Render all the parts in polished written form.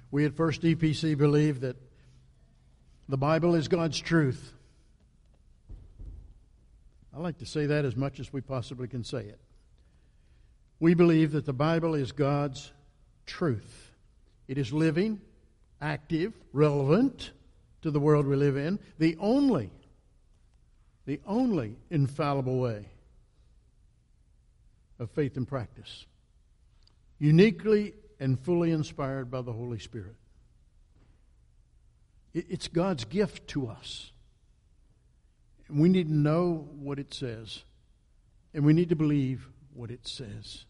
We at First EPC believe that the Bible is God's truth. I like to say that as much as we possibly can say it. We believe that the Bible is God's truth. It is living, active, relevant to the world we live in, the only infallible way of faith and practice, uniquely and fully inspired by the Holy Spirit. It's God's gift to us. And we need to know what it says, and we need to believe what it says.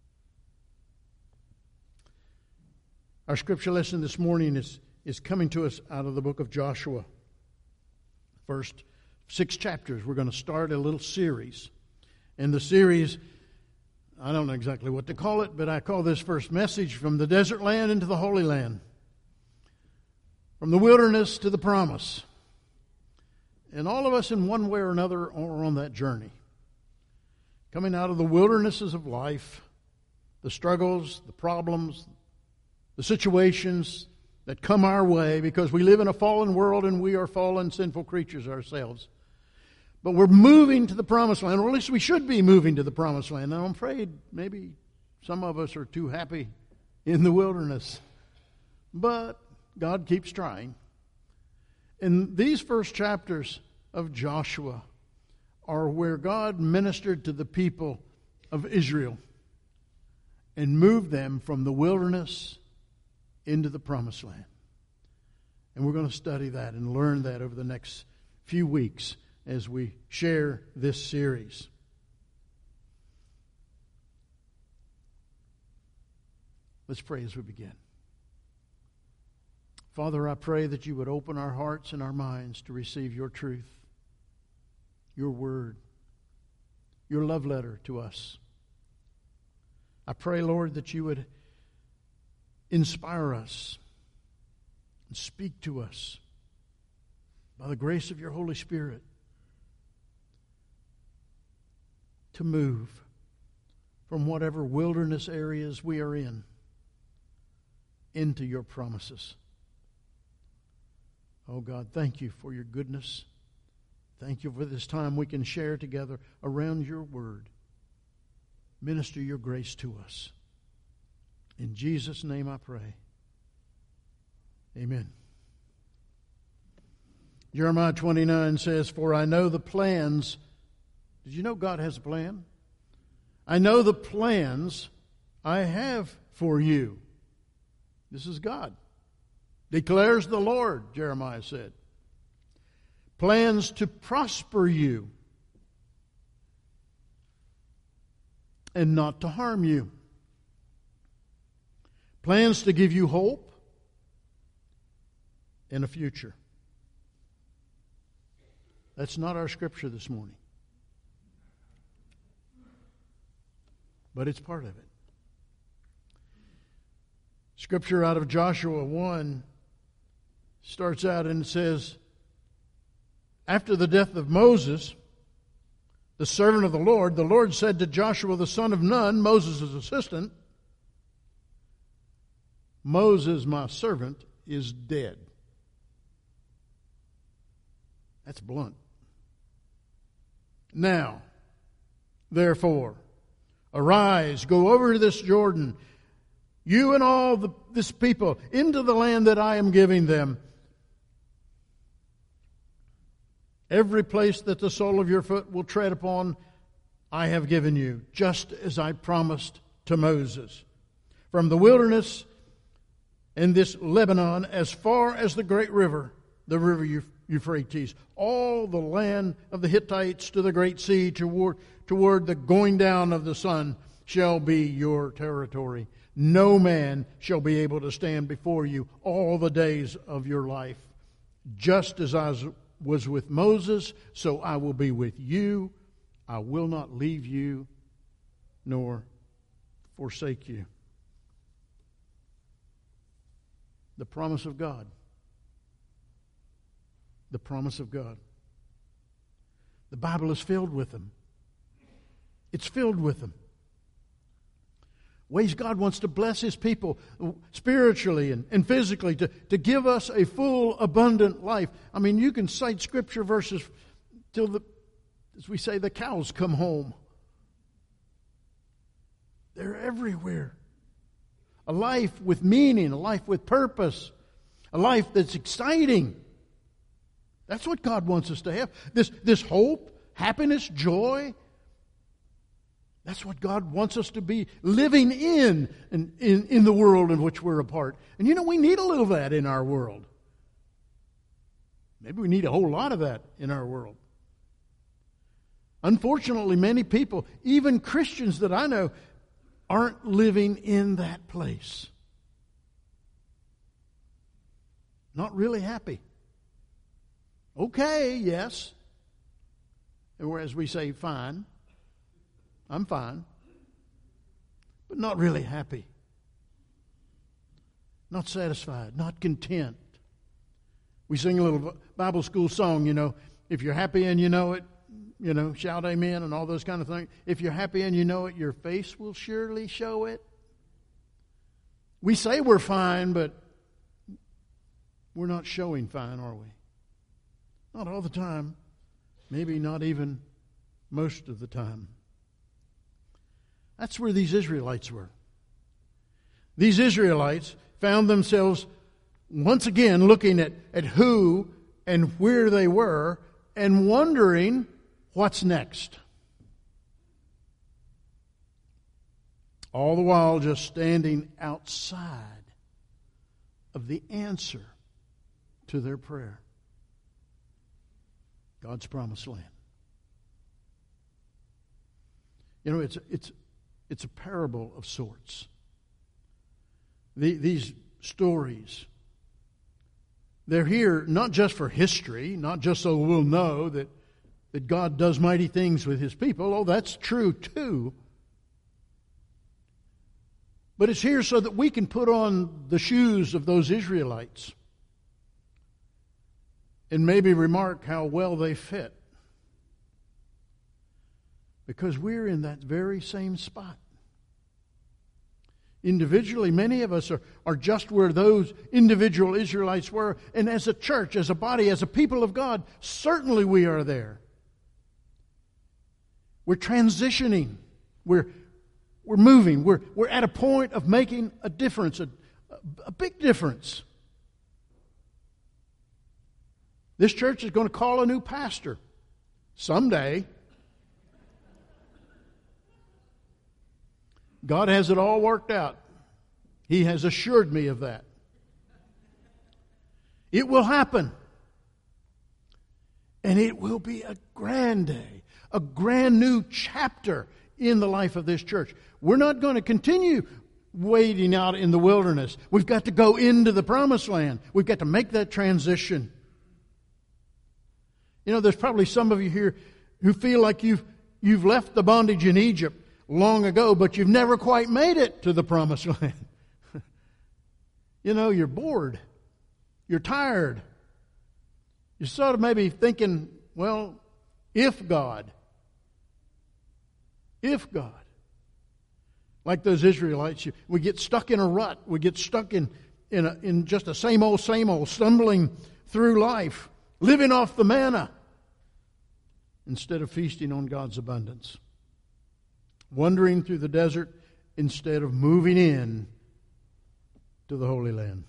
Our scripture lesson this morning is coming to us out of the book of Joshua. First 6 chapters. We're going to start a little series. And the series, I don't know exactly what to call it, but I call this first message From the Desert Land into the Holy Land. From the wilderness to the promise. And all of us in one way or another are on that journey. Coming out of the wildernesses of life, the struggles, the problems, the situations that come our way because we live in a fallen world and we are fallen, sinful creatures ourselves. But we're moving to the promised land, or at least we should be moving to the promised land. And I'm afraid maybe some of us are too happy in the wilderness. But God keeps trying. And these first chapters of Joshua are where God ministered to the people of Israel and moved them from the wilderness into the promised land. And we're going to study that and learn that over the next few weeks as we share this series. Let's pray as we begin. Father, I pray that you would open our hearts and our minds to receive your truth, your word, your love letter to us. I pray, Lord, that you would inspire us and speak to us by the grace of your Holy Spirit to move from whatever wilderness areas we are in into your promises. Oh God, thank you for your goodness. Thank you for this time we can share together around your word. Minister your grace to us. In Jesus' name I pray. Amen. Jeremiah 29 says, "For I know the plans." Did you know God has a plan? "I know the plans I have for you." This is God. Declares the Lord, Jeremiah said. "Plans to prosper you and not to harm you. Plans to give you hope and a future." That's not our scripture this morning. But it's part of it. Scripture out of Joshua 1 starts out and says, "After the death of Moses, the servant of the Lord said to Joshua the son of Nun," Moses' assistant, "Moses, my servant, is dead." That's blunt. "Now, therefore, arise, go over to this Jordan, you and all this people, into the land that I am giving them. Every place that the sole of your foot will tread upon, I have given you, just as I promised to Moses. From the wilderness and this Lebanon, as far as the great river, the river Euphrates, all the land of the Hittites to the great sea, toward the going down of the sun, shall be your territory. No man shall be able to stand before you all the days of your life. Just as I was with Moses, so I will be with you. I will not leave you nor forsake you." The promise of God. The promise of God. The Bible is filled with them. It's filled with them. ways God wants to bless His people spiritually and physically, to give us a full, abundant life. I mean, you can cite Scripture verses till as we say, the cows come home. They're everywhere. A life with meaning, a life with purpose, a life that's exciting. That's what God wants us to have. This hope, happiness, joy. That's what God wants us to be living in the world in which we're a part. And you know, we need a little of that in our world. Maybe we need a whole lot of that in our world. Unfortunately, many people, even Christians that I know, aren't living in that place. Not really happy. Okay, yes. Or as we say, fine. I'm fine. But not really happy. Not satisfied. Not content. We sing a little Bible school song, you know, if you're happy and you know it, you know, shout amen and all those kind of things. If you're happy and you know it, your face will surely show it. We say we're fine, but we're not showing fine, are we? Not all the time. Maybe not even most of the time. That's where these Israelites were. These Israelites found themselves once again looking at who and where they were and wondering what's next. All the while just standing outside of the answer to their prayer. God's promised land. You know, it's a parable of sorts. These stories, they're here not just for history, not just so we'll know that God does mighty things with His people. Oh, that's true too. But it's here so that we can put on the shoes of those Israelites and maybe remark how well they fit. Because we're in that very same spot. Individually, many of us are just where those individual Israelites were. And as a church, as a body, as a people of God, certainly we are there. We're transitioning. We're moving. We're at a point of making a difference, a big difference. This church is going to call a new pastor someday. God has it all worked out. He has assured me of that. It will happen. And it will be a grand day, a brand new chapter in the life of this church. We're not going to continue waiting out in the wilderness. We've got to go into the promised land. We've got to make that transition. You know, there's probably some of you here who feel like you've left the bondage in Egypt long ago, but you've never quite made it to the promised land. You know, you're bored. You're tired. You're sort of maybe thinking, well, if God. Like those Israelites, we get stuck in a rut. We get stuck in just the same old, stumbling through life, living off the manna instead of feasting on God's abundance. Wandering through the desert instead of moving in to the Holy Land.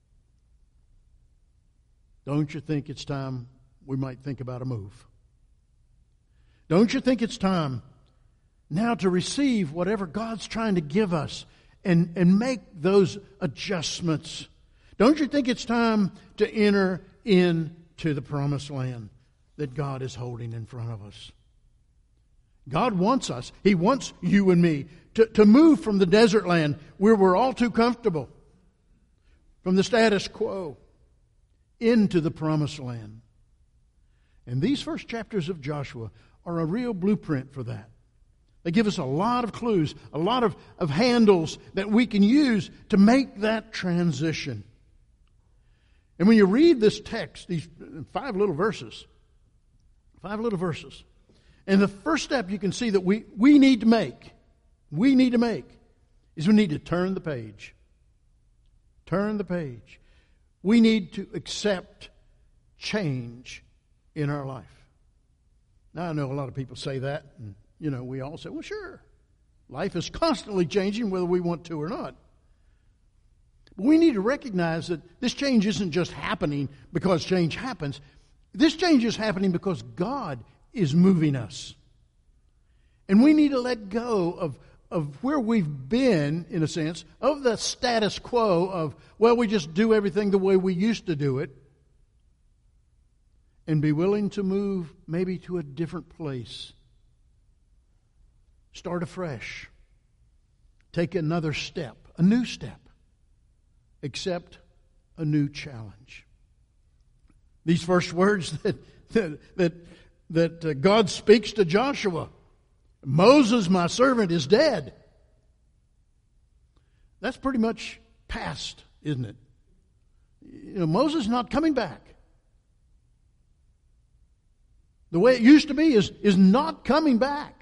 Don't you think it's time we might think about a move? Don't you think it's time now to receive whatever God's trying to give us and make those adjustments? Don't you think it's time to enter into the promised land that God is holding in front of us? God wants us. He wants you and me to move from the desert land where we're all too comfortable, from the status quo, into the promised land. And these first chapters of Joshua are a real blueprint for that. They give us a lot of clues, a lot of handles that we can use to make that transition. And when you read this text, these 5 little verses, and the first step you can see that we need to make is we need to turn the page. Turn the page. We need to accept change in our life. Now, I know a lot of people say that, and, we all say, well, sure. Life is constantly changing whether we want to or not. But we need to recognize that this change isn't just happening because change happens. This change is happening because God is moving us. And we need to let go of where we've been, in a sense, of the status quo of, well, we just do everything the way we used to do it, and be willing to move maybe to a different place. Start afresh. Take another step, a new step. Accept a new challenge. These first words that God speaks to Joshua, Moses, my servant, is dead. That's pretty much past, isn't it? Moses is not coming back. The way it used to be is not coming back.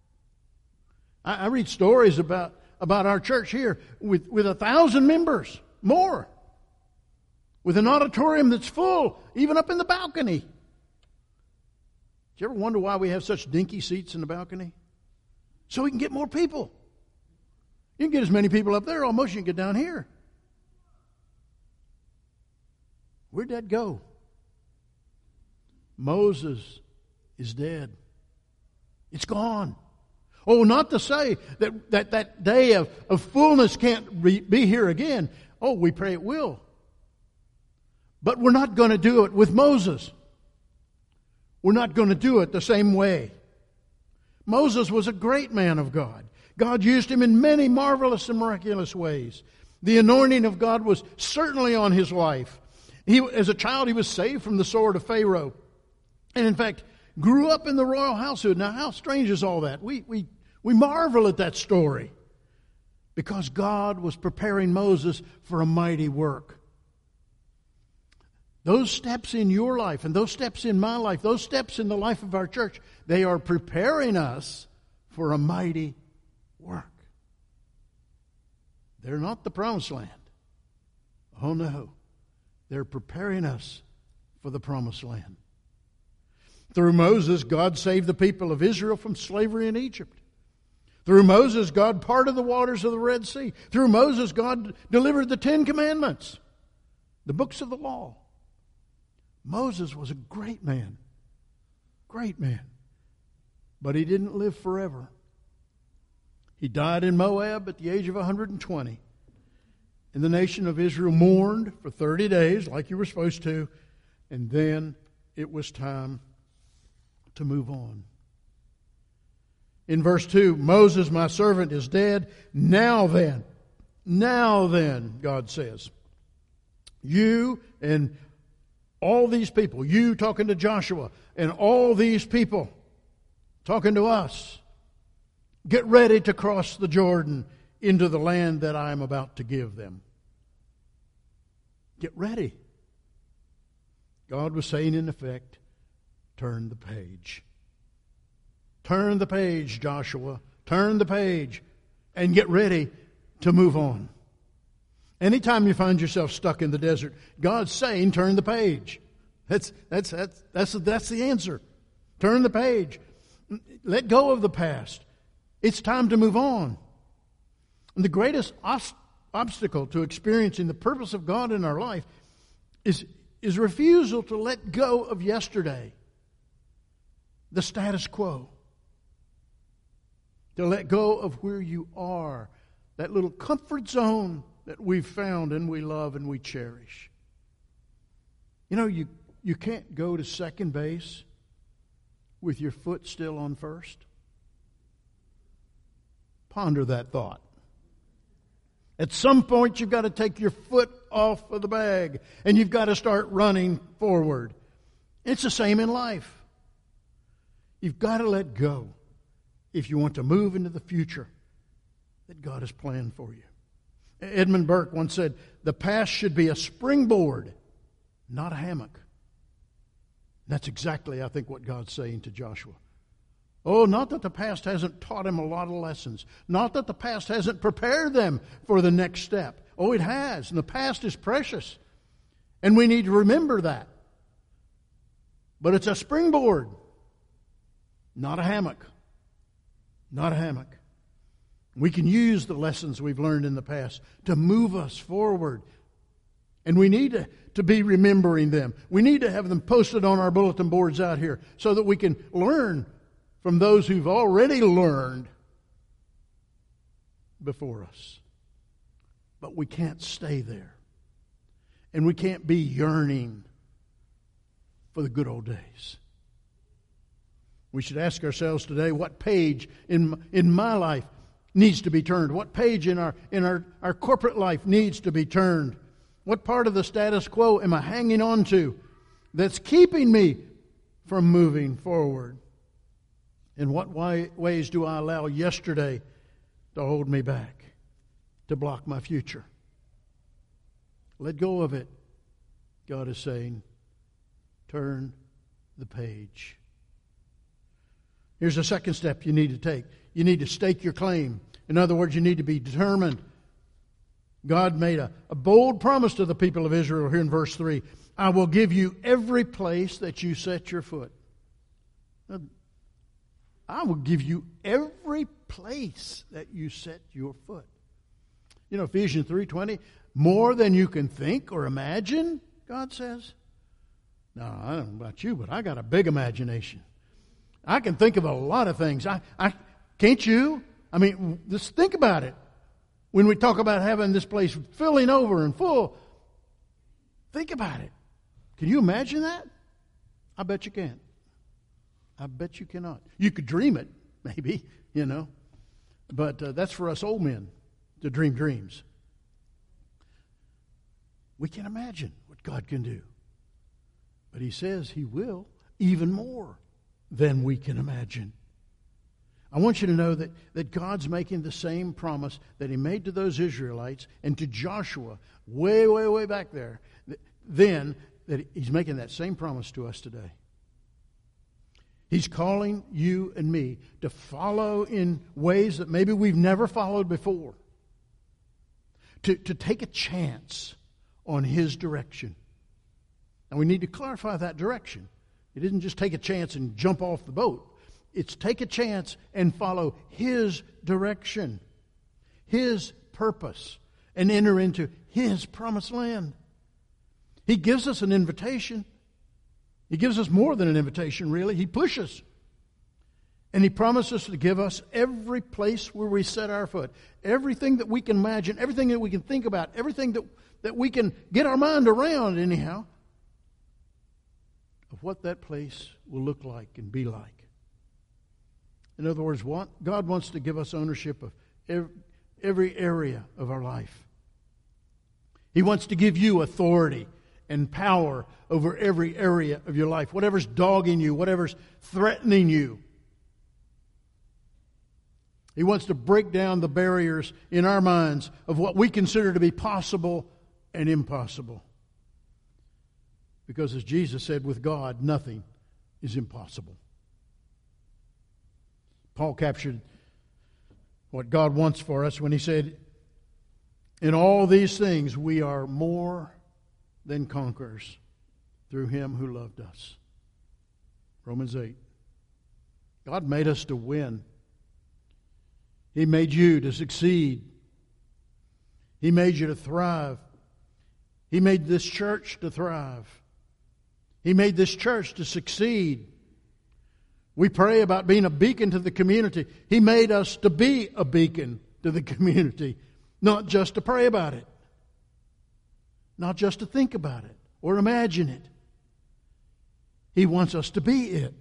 I read stories about our church here with 1,000 members, more, with an auditorium that's full, even up in the balcony. Did you ever wonder why we have such dinky seats in the balcony? So we can get more people. You can get as many people up there almost as you can get down here. Where'd that go? Moses is dead. It's gone. Oh, not to say that day of fullness can't be here again. Oh, we pray it will. But we're not going to do it with Moses. We're not going to do it the same way. Moses was a great man of God. God used him in many marvelous and miraculous ways. The anointing of God was certainly on his life. As a child, he was saved from the sword of Pharaoh. And in fact, grew up in the royal household. Now, how strange is all that? We marvel at that story because God was preparing Moses for a mighty work. Those steps in your life and those steps in my life, those steps in the life of our church, they are preparing us for a mighty work. They're not the promised land. Oh no. They're preparing us for the promised land. Through Moses, God saved the people of Israel from slavery in Egypt. Through Moses, God parted the waters of the Red Sea. Through Moses, God delivered the 10 Commandments, the books of the law. Moses was a great man. Great man. But he didn't live forever. He died in Moab at the age of 120. And the nation of Israel mourned for 30 days, like you were supposed to. And then it was time to move on. In verse 2, Moses, my servant, is dead. Now then, God says, you and all these people, you talking to Joshua, and all these people talking to us, get ready to cross the Jordan into the land that I am about to give them. Get ready. God was saying, in effect, turn the page. Turn the page, Joshua. Turn the page and get ready to move on. Anytime you find yourself stuck in the desert, God's saying, turn the page. That's the answer. Turn the page. Let go of the past. It's time to move on. And the greatest obstacle to experiencing the purpose of God in our life is refusal to let go of yesterday, the status quo. To let go of where you are, that little comfort zone that we've found and we love and we cherish. You can't go to second base with your foot still on first. Ponder that thought. At some point, you've got to take your foot off of the bag and you've got to start running forward. It's the same in life. You've got to let go if you want to move into the future that God has planned for you. Edmund Burke once said, the past should be a springboard, not a hammock. That's exactly, I think, what God's saying to Joshua. Oh, not that the past hasn't taught them a lot of lessons. Not that the past hasn't prepared them for the next step. Oh, it has. And the past is precious. And we need to remember that. But it's a springboard, not a hammock. Not a hammock. We can use the lessons we've learned in the past to move us forward. And we need to be remembering them. We need to have them posted on our bulletin boards out here so that we can learn from those who've already learned before us. But we can't stay there. And we can't be yearning for the good old days. We should ask ourselves today, what page in my life needs to be turned? What page in our corporate life needs to be turned? What part of the status quo am I hanging on to that's keeping me from moving forward? In what ways do I allow yesterday to hold me back, to block my future? Let go of it. God is saying, turn the page. Here's the second step you need to take. You need to stake your claim. In other words, you need to be determined. God made a bold promise to the people of Israel here in verse 3. I will give you every place that you set your foot. I will give you every place that you set your foot. You know, Ephesians 3:20, more than you can think or imagine, God says. Now, I don't know about you, but I got a big imagination. I can think of a lot of things. Can't you? I mean, just think about it. When we talk about having this place filling over and full, think about it. Can you imagine that? I bet you can't. I bet you cannot. You could dream it, maybe, you know. But that's for us old men to dream dreams. We can imagine what God can do. But He says He will even more than we can imagine. I want you to know that God's making the same promise that He made to those Israelites and to Joshua way, way, way back there. Then, that He's making that same promise to us today. He's calling you and me to follow in ways that maybe we've never followed before. To take a chance on His direction. And we need to clarify that direction. It isn't just take a chance and jump off the boat. It's take a chance and follow His direction, His purpose, and enter into His promised land. He gives us an invitation. He gives us more than an invitation, really. He pushes. And He promises to give us every place where we set our foot. Everything that we can imagine, everything that we can think about, everything that we can get our mind around anyhow, of what that place will look like and be like. In other words, God wants to give us ownership of every area of our life. He wants to give you authority and power over every area of your life. Whatever's dogging you, whatever's threatening you. He wants to break down the barriers in our minds of what we consider to be possible and impossible. Because as Jesus said, with God, nothing is impossible. Paul captured what God wants for us when he said, in all these things we are more than conquerors through Him who loved us. Romans 8. God made us to win. He made you to succeed. He made you to thrive. He made this church to thrive. He made this church to succeed. We pray about being a beacon to the community. He made us to be a beacon to the community, not just to pray about it, not just to think about it or imagine it. He wants us to be it.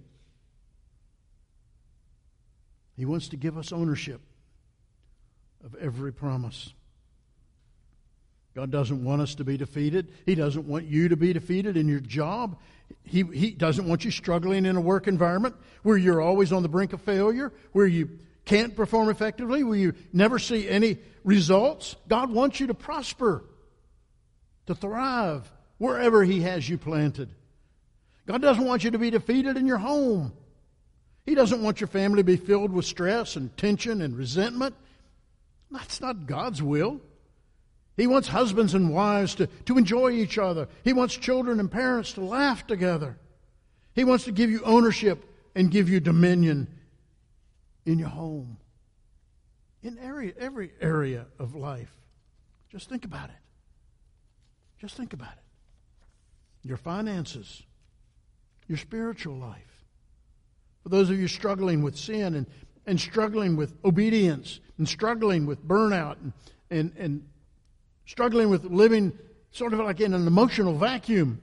He wants to give us ownership of every promise. God doesn't want us to be defeated. He doesn't want you to be defeated in your job. He doesn't want you struggling in a work environment where you're always on the brink of failure, where you can't perform effectively, where you never see any results. God wants you to prosper, to thrive wherever He has you planted. God doesn't want you to be defeated in your home. He doesn't want your family to be filled with stress and tension and resentment. That's not God's will. He wants husbands and wives to enjoy each other. He wants children and parents to laugh together. He wants to give you ownership and give you dominion in your home, in every area of life. Just think about it. Just think about it. Your finances, your spiritual life. For those of you struggling with sin and struggling with obedience and struggling with burnout and struggling with living sort of like in an emotional vacuum,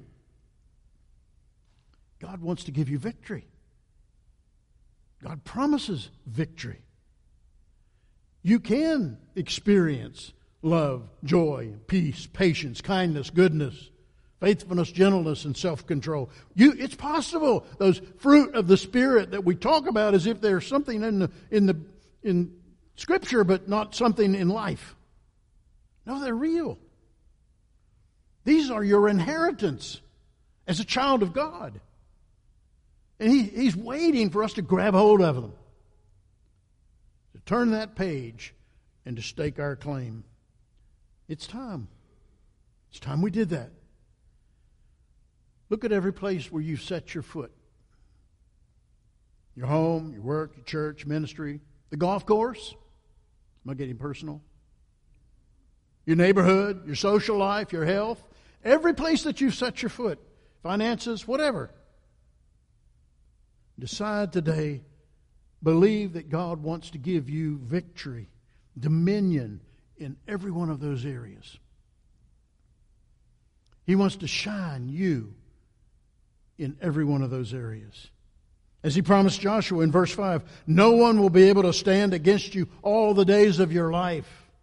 God wants to give you victory. God promises victory. You can experience love, joy, peace, patience, kindness, goodness, faithfulness, gentleness, and self-control. It's possible. Those fruit of the Spirit that we talk about as if there's something in Scripture, but not something in life. No, they're real. These are your inheritance as a child of God. And He's waiting for us to grab hold of them, to turn that page and to stake our claim. It's time. It's time we did that. Look at every place where you set your foot. Your home, your work, your church, ministry, the golf course. Am I getting personal? Your neighborhood, your social life, your health. Every place that you set your foot. Finances, whatever. Decide today, believe that God wants to give you victory, dominion in every one of those areas. He wants to shine you in every one of those areas. As He promised Joshua in verse 5, no one will be able to stand against you all the days of your life.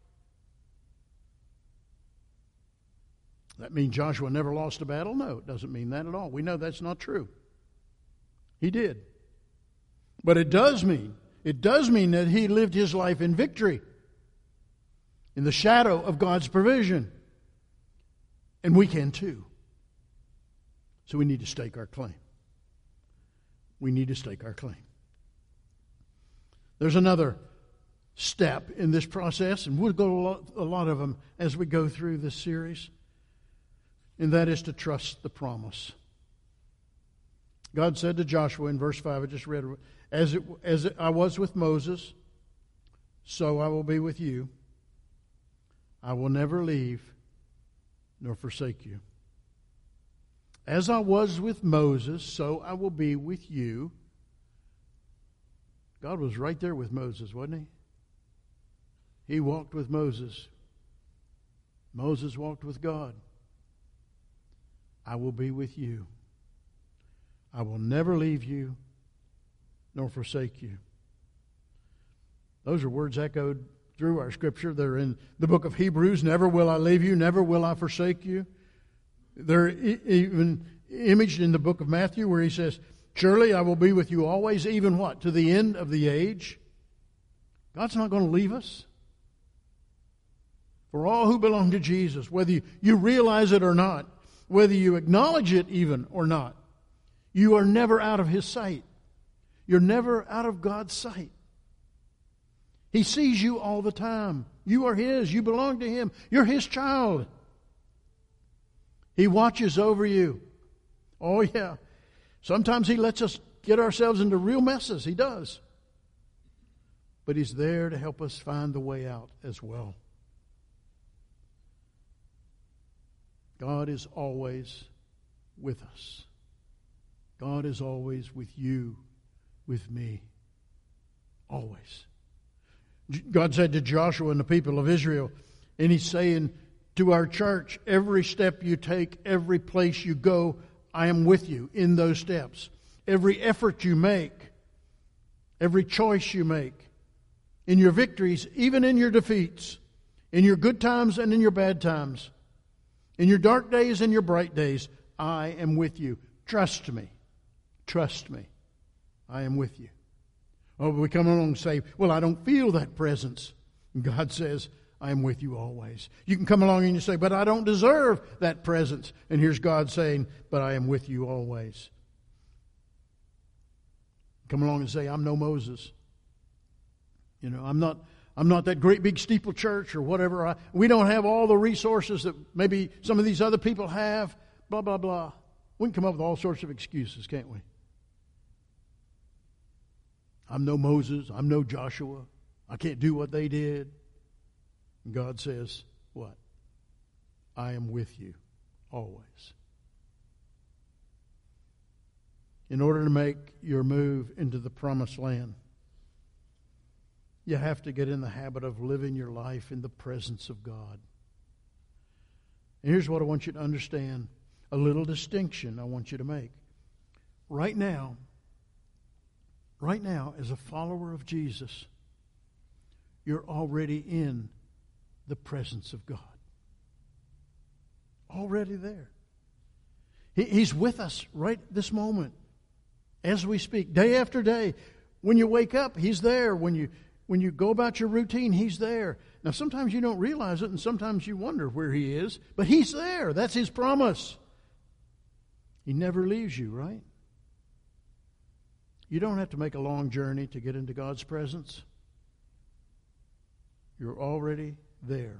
That means Joshua never lost a battle? No, it doesn't mean that at all. We know that's not true. He did. But it does mean that he lived his life in victory, in the shadow of God's provision. And we can too. So we need to stake our claim. We need to stake our claim. There's another step in this process, and we'll go a lot of them as we go through this series, and that is to trust the promise. God said to Joshua in verse 5, I just read, as I was with Moses, so I will be with you. I will never leave nor forsake you. As I was with Moses, so I will be with you. God was right there with Moses, wasn't He? He walked with Moses. Moses walked with God. I will be with you. I will never leave you nor forsake you. Those are words echoed through our Scripture. They're in the book of Hebrews. Never will I leave you, never will I forsake you. They're even imaged in the book of Matthew where He says, surely I will be with you always, even what? To the end of the age. God's not going to leave us. For all who belong to Jesus, whether you realize it or not, whether you acknowledge it even or not, you are never out of His sight. You're never out of God's sight. He sees you all the time. You are His. You belong to Him. You're His child. He watches over you. Oh, yeah. Sometimes He lets us get ourselves into real messes. He does. But He's there to help us find the way out as well. God is always with us. God is always with you, with me. Always. God said to Joshua and the people of Israel, and He's saying to our church, every step you take, every place you go, I am with you in those steps. Every effort you make, every choice you make, in your victories, even in your defeats, in your good times and in your bad times, in your dark days and your bright days, I am with you. Trust me. Trust me. I am with you. Oh, we come along and say, well, I don't feel that presence. And God says, I am with you always. You can come along and you say, but I don't deserve that presence. And here's God saying, but I am with you always. Come along and say, I'm no Moses. You know, I'm not that great big steeple church or whatever. We don't have all the resources that maybe some of these other people have. Blah, blah, blah. We can come up with all sorts of excuses, can't we? I'm no Moses. I'm no Joshua. I can't do what they did. And God says, what? I am with you always. In order to make your move into the promised land, you have to get in the habit of living your life in the presence of God. And here's what I want you to understand. A little distinction I want you to make. Right now, as a follower of Jesus, you're already in the presence of God. Already there. He's with us right this moment as we speak, day after day. When you wake up, He's there. When you go about your routine, He's there. Now, sometimes you don't realize it, and sometimes you wonder where He is, but He's there. That's His promise. He never leaves you, right? You don't have to make a long journey to get into God's presence. You're already there.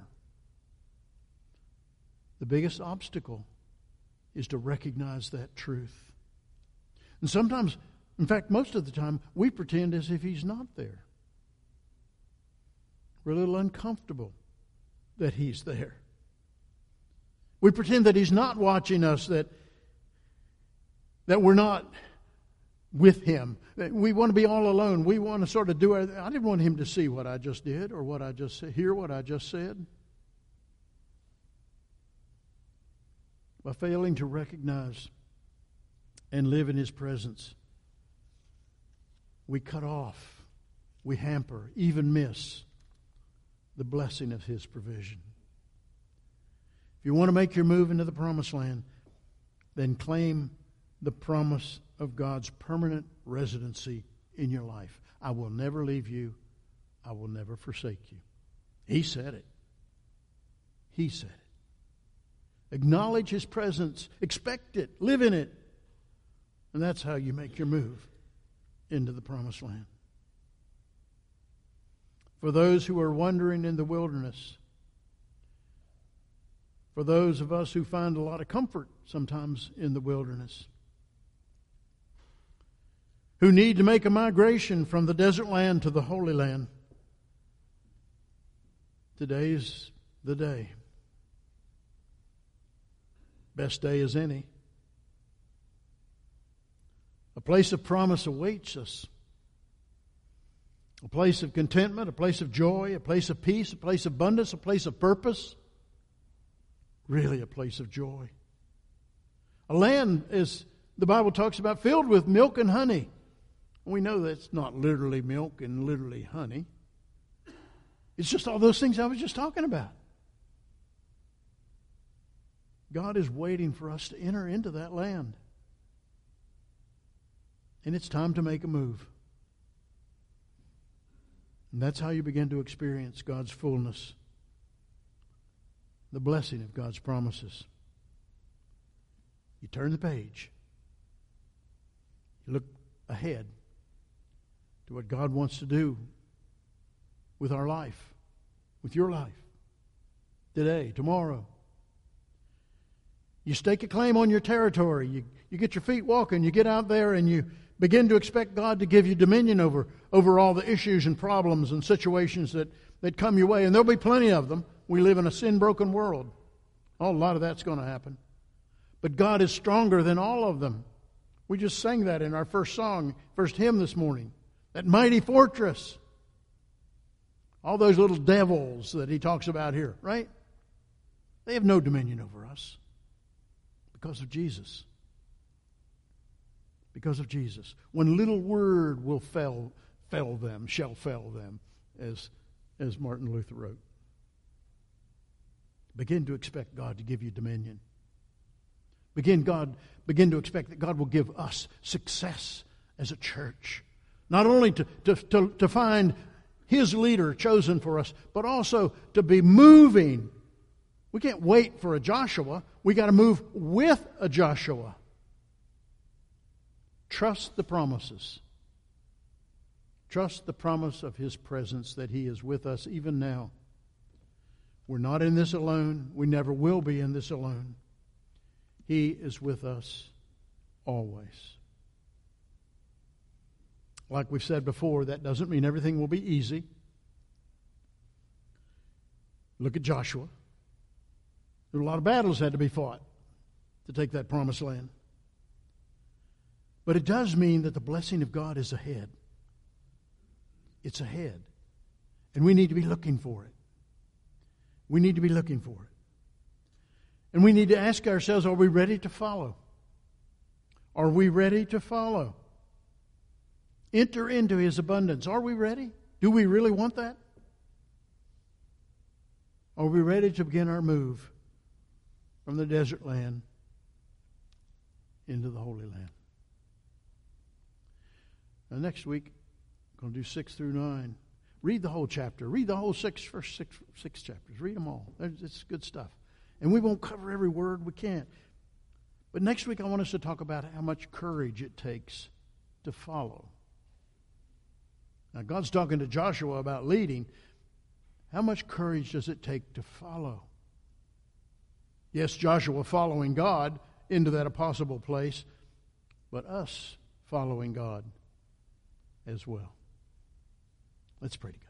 The biggest obstacle is to recognize that truth. And sometimes, in fact, most of the time, we pretend as if He's not there. We're a little uncomfortable that He's there. We pretend that He's not watching us, that we're not with Him. That we want to be all alone. We want to sort of do it. I didn't want Him to see what I just did or what I just said, hear what I just said. By failing to recognize and live in His presence, we cut off, we hamper, even miss the blessing of His provision. If you want to make your move into the promised land, then claim the promise of God's permanent residency in your life. I will never leave you. I will never forsake you. He said it. He said it. Acknowledge His presence. Expect it. Live in it. And that's how you make your move into the promised land. For those who are wandering in the wilderness, for those of us who find a lot of comfort sometimes in the wilderness, who need to make a migration from the desert land to the Holy Land, today's the day. Best day as any. A place of promise awaits us. A place of contentment, a place of joy, a place of peace, a place of abundance, a place of purpose. Really a place of joy. A land, as the Bible talks about, filled with milk and honey. We know that's not literally milk and literally honey. It's just all those things I was just talking about. God is waiting for us to enter into that land. And it's time to make a move. And that's how you begin to experience God's fullness, the blessing of God's promises. You turn the page. You look ahead to what God wants to do with our life, with your life, today, tomorrow. You stake a claim on your territory. You get your feet walking. You get out there and you begin to expect God to give you dominion over all the issues and problems and situations that come your way. And there'll be plenty of them. We live in a sin-broken world. Oh, a lot of that's going to happen. But God is stronger than all of them. We just sang that in our first song, first hymn this morning. That mighty fortress. All those little devils that he talks about here, right? They have no dominion over us because of Jesus. Because of Jesus. One little word will shall fell them, as Martin Luther wrote. Begin to expect God to give you dominion. Begin to expect that God will give us success as a church. Not only to find His leader chosen for us, but also to be moving. We can't wait for a Joshua. We got to move with a Joshua. Trust the promises Trust the promise of His presence, that He is with us even now. We're not in this alone. We never will be in this alone. He is with us always. Like we've said before, that doesn't mean everything will be easy. Look at Joshua. There were a lot of battles had to be fought to take that promised land. But it does mean that the blessing of God is ahead. It's ahead. And we need to be looking for it. We need to be looking for it. And we need to ask ourselves, are we ready to follow? Are we ready to follow? Enter into His abundance. Are we ready? Do we really want that? Are we ready to begin our move from the desert land into the Holy Land? Now next week, I'm going to do 6 through 9. Read the whole chapter. Read the whole first six chapters. Read them all. It's good stuff. And we won't cover every word. We can't. But next week I want us to talk about how much courage it takes to follow. Now God's talking to Joshua about leading. How much courage does it take to follow? Yes, Joshua following God into that impossible place, but us following God as well. Let's pray together.